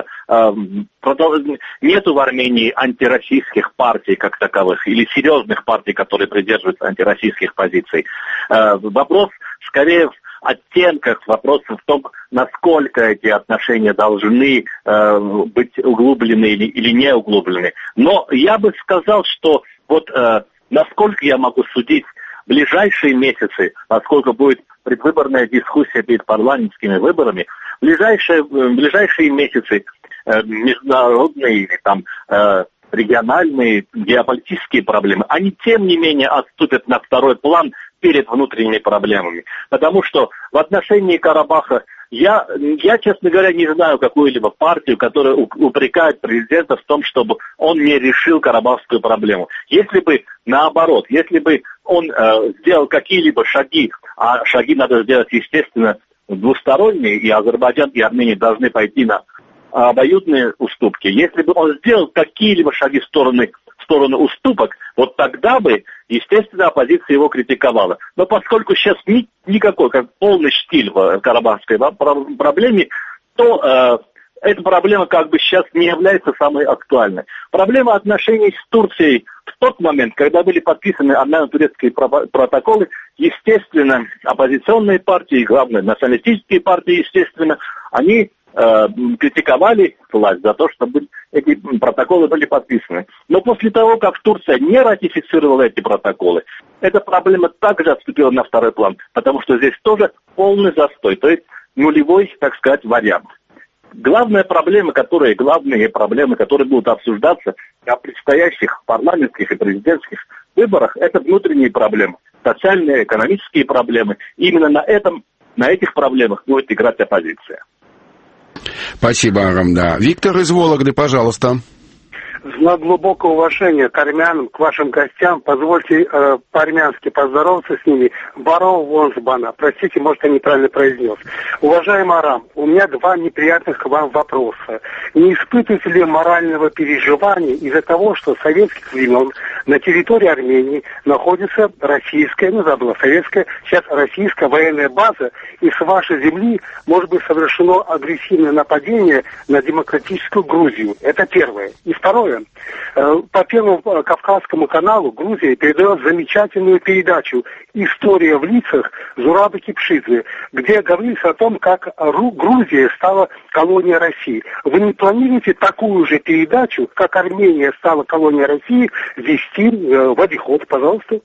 Нету в Армении антироссийских партий как таковых, или серьезных партий, которые придерживаются антироссийских позиций. Вопрос скорее в оттенках, вопрос в том, насколько эти отношения должны быть углублены или не углублены. Но я бы сказал, что насколько я могу судить, ближайшие месяцы, поскольку будет предвыборная дискуссия перед парламентскими выборами, ближайшие месяцы международные или региональные геополитические проблемы, они тем не менее отступят на второй план перед внутренними проблемами. Потому что в отношении Карабаха я, честно говоря, не знаю какую-либо партию, которая упрекает президента в том, чтобы он не решил карабахскую проблему. Если бы наоборот, если бы он сделал какие-либо шаги, а шаги надо сделать, естественно, двусторонние, и Азербайджан, и Армения должны пойти на обоюдные уступки. Если бы он сделал какие-либо шаги в сторону уступок, тогда бы, естественно, оппозиция его критиковала. Но поскольку сейчас никакой, полный штиль в карабахской проблеме, то эта проблема сейчас не является самой актуальной. Проблема отношений с Турцией в тот момент, когда были подписаны армяно-турецкие протоколы, естественно, оппозиционные партии, главное, националистические партии, естественно, они критиковали власть за то, чтобы эти протоколы были подписаны. Но после того, как Турция не ратифицировала эти протоколы, эта проблема также отступила на второй план, потому что здесь тоже полный застой, то есть нулевой, так сказать, вариант. Главные проблемы, которые будут обсуждаться на предстоящих парламентских и президентских выборах, это внутренние проблемы, социальные, экономические проблемы. И именно на этих проблемах будет играть оппозиция. Спасибо, Арам, да. Виктор из Вологды, пожалуйста. В знак глубокого уважения к армянам, к вашим гостям, позвольте по-армянски поздороваться с ними. Баров Вонсбана. Простите, может, я неправильно произнес. Уважаемый Арам, у меня два неприятных к вам вопроса. Не испытываете ли морального переживания из-за того, что с советских времен на территории Армении находится российская, советская, сейчас российская военная база, и с вашей земли может быть совершено агрессивное нападение на демократическую Грузию? Это первое. И второе. По Первому Кавказскому каналу Грузия передает замечательную передачу «История в лицах» Зурабы Кипшидзе, где говорится о том, как Грузия стала колонией России. Вы не планируете такую же передачу, как Армения стала колонией России, вести в обиход? Пожалуйста.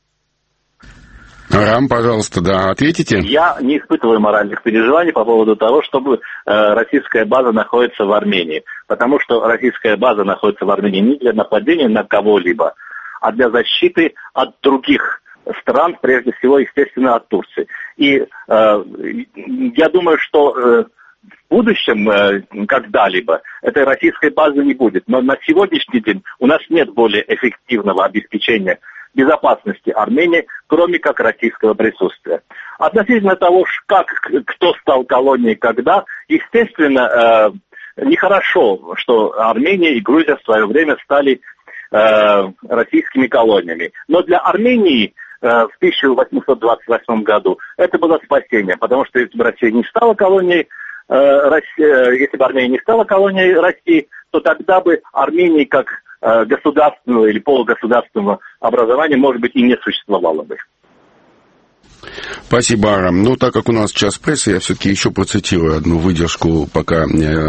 Арам, пожалуйста, да, ответите? Я не испытываю моральных переживаний по поводу того, чтобы российская база находится в Армении. Потому что российская база находится в Армении не для нападения на кого-либо, а для защиты от других стран, прежде всего, естественно, от Турции. И я думаю, что в будущем когда-либо этой российской базы не будет. Но на сегодняшний день у нас нет более эффективного обеспечения безопасности Армении, кроме как российского присутствия. Относительно того, кто стал колонией когда, естественно, нехорошо, что Армения и Грузия в свое время стали российскими колониями. Но для Армении в 1828 году это было спасение, потому что если бы Россия не стала колонией, если бы Армения не стала колонией России, то тогда бы Армении как государственного или полугосударственного образования, может быть, и не существовало бы. Спасибо, Арам. Ну, так как у нас час прессы, я все-таки еще процитирую одну выдержку пока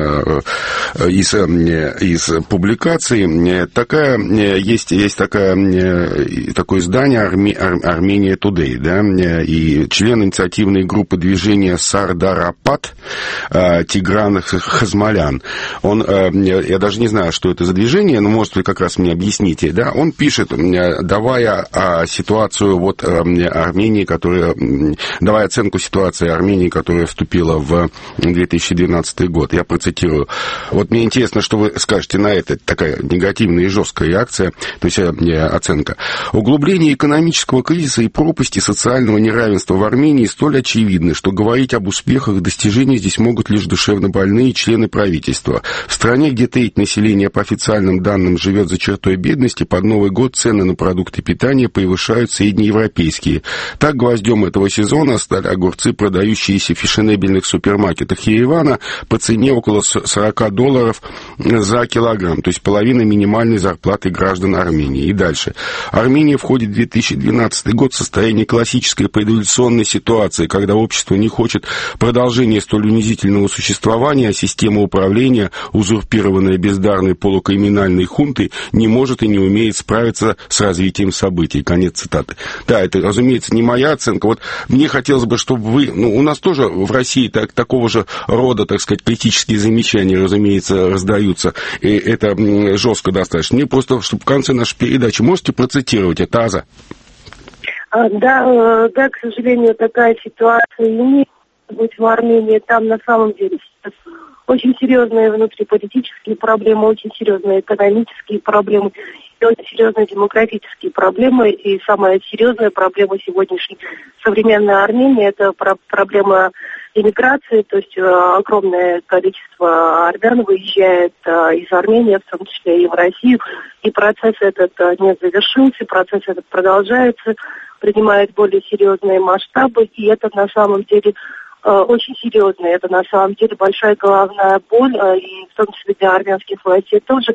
из публикации. Есть такое издание «Армения Today», да, и член инициативной группы движения «Сардарапат» Тигран Хазмалян. Я даже не знаю, что это за движение, но, может, вы как раз мне объясните, да, он пишет, давая ситуацию Армении, давая оценку ситуации Армении, которая вступила в 2012 год. Я процитирую. Вот мне интересно, что вы скажете на это. Такая негативная и жесткая реакция, то есть оценка. Углубление экономического кризиса и пропасти социального неравенства в Армении столь очевидны, что говорить об успехах и достижениях здесь могут лишь душевно больные члены правительства. В стране, где треть населения по официальным данным живет за чертой бедности, под Новый год цены на продукты питания превышают среднеевропейские. Так, гвоздем этого сезона стали огурцы, продающиеся в фешенебельных супермаркетах Еревана по цене около $40 за килограмм, то есть половина минимальной зарплаты граждан Армении. И дальше. Армения входит в 2012 год в состояние классической предреволюционной ситуации, когда общество не хочет продолжения столь унизительного существования, а система управления, узурпированная бездарной полукриминальной хунтой, не может и не умеет справиться с развитием событий. Конец цитаты. Да, это, разумеется, не моя оценка. Вот мне хотелось бы, чтобы вы... у нас тоже в России такого же рода, так сказать, критические замечания, разумеется, раздаются. И это жестко достаточно. Мне просто, чтобы в конце нашей передачи можете процитировать это, Аза? Да, к сожалению, такая ситуация имеет быть в Армении. Там на самом деле очень серьезные внутриполитические проблемы, очень серьезные экономические проблемы, и очень серьезные демократические проблемы. И самая серьезная проблема сегодняшней современной Армении – это проблема иммиграции, то есть огромное количество армян выезжает из Армении, в том числе и в Россию, и процесс этот не завершился, процесс этот продолжается, принимает более серьезные масштабы, и это на самом деле очень серьезно. Это на самом деле большая головная боль, и в том числе для армянских властей тоже.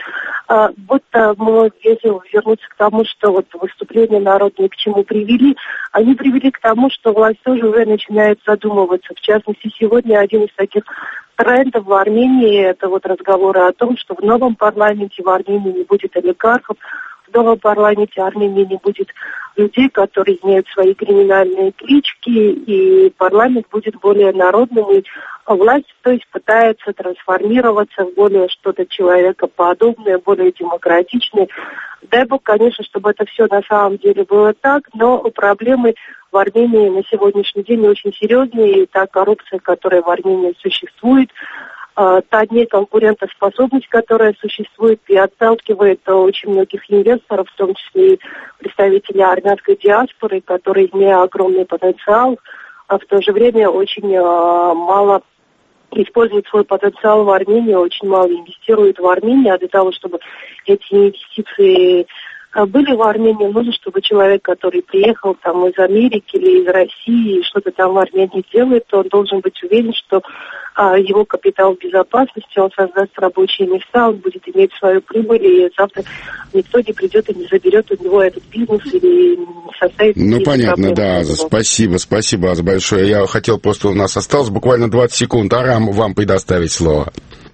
Если вернуться к тому, что выступления народные к чему привели, они привели к тому, что власть тоже уже начинает задумываться. В частности, сегодня один из таких трендов в Армении это вот разговоры о том, что в новом парламенте в Армении не будет олигархов, в новом парламенте Армении не будет людей, которые имеют свои криминальные клички, и парламент будет более народным, и власть, то есть, пытается трансформироваться в более что-то человекоподобное, более демократичное. Дай бог, конечно, чтобы это все на самом деле было так, но проблемы в Армении на сегодняшний день очень серьезные, и та коррупция, которая в Армении существует, та неконкурентоспособность, которая существует и отталкивает очень многих инвесторов, в том числе и представителей армянской диаспоры, которые, имея огромный потенциал, в то же время очень мало используют свой потенциал в Армении, очень мало инвестируют в Армению, а для того, чтобы эти инвестиции были в Армении, нужно, чтобы человек, который приехал там из Америки или из России, и что-то там в Армении делает, то он должен быть уверен, что его капитал в безопасности, он создаст рабочие места, он будет иметь свою прибыль, и завтра никто не придет и не заберет у него этот бизнес или не составит... Ну, понятно, да, Аза, спасибо, Аза, большое. Я хотел просто, у нас осталось буквально 20 секунд. Арам, вам предоставить слово.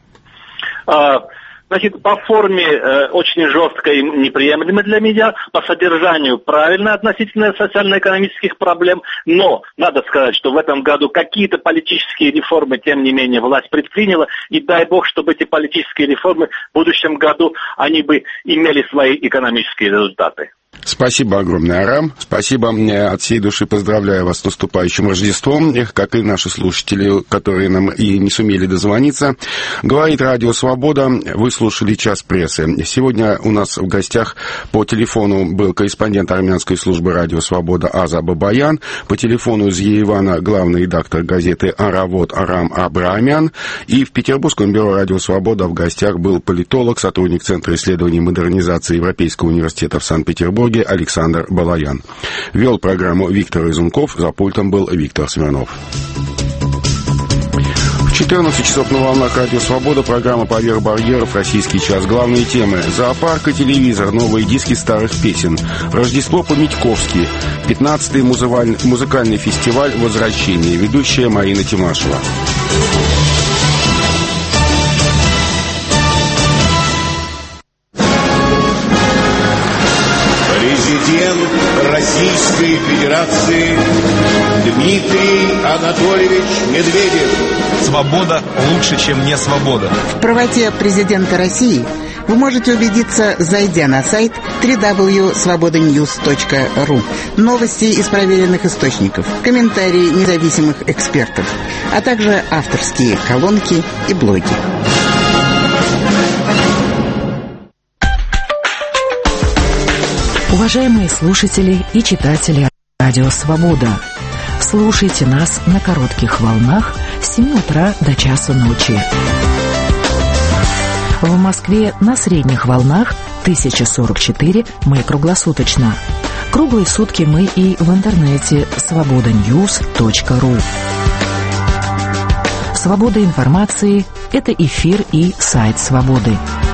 Значит, по форме очень жестко и неприемлемо для меня, по содержанию правильно относительно социально-экономических проблем, но надо сказать, что в этом году какие-то политические реформы, тем не менее, власть предприняла, и дай бог, чтобы эти политические реформы в будущем году, они бы имели свои экономические результаты. Спасибо огромное, Арам. Спасибо. От всей души поздравляю вас с наступающим Рождеством, как и наши слушатели, которые нам и не сумели дозвониться. Говорит Радио Свобода. Вы слушали «Час прессы». Сегодня у нас в гостях по телефону был корреспондент армянской службы Радио Свобода Аза Бабаян. По телефону из Еревана главный редактор газеты «Аравод» Арам Абраамян. И в Петербургском бюро Радио Свобода в гостях был политолог, сотрудник Центра исследований и модернизации Европейского университета в Санкт-Петербурге Александр Балаян. Вел программу Виктор Изунков, за пультом был Виктор Смирнов. В 14 часов на волнах Радио Свобода программа «Поверх барьеров. Российский час». Главные темы: зоопарк и телевизор, новые диски старых песен, Рождество по-митьковски, 15-й музыкальный фестиваль «Возвращение». Ведущая Марина Тимашева. Президент Российской Федерации Дмитрий Анатольевич Медведев. Свобода лучше, чем не свобода. В правоте президента России вы можете убедиться, зайдя на сайт www.svobodanews.ru. Новости из проверенных источников, комментарии независимых экспертов, а также авторские колонки и блоги. Уважаемые слушатели и читатели Радио Свобода, слушайте нас на коротких волнах с 7 утра до часу ночи. В Москве на средних волнах 1044 мы круглосуточно. Круглые сутки мы и в интернете svobodanews.ru. Свобода информации – это эфир и сайт Свободы.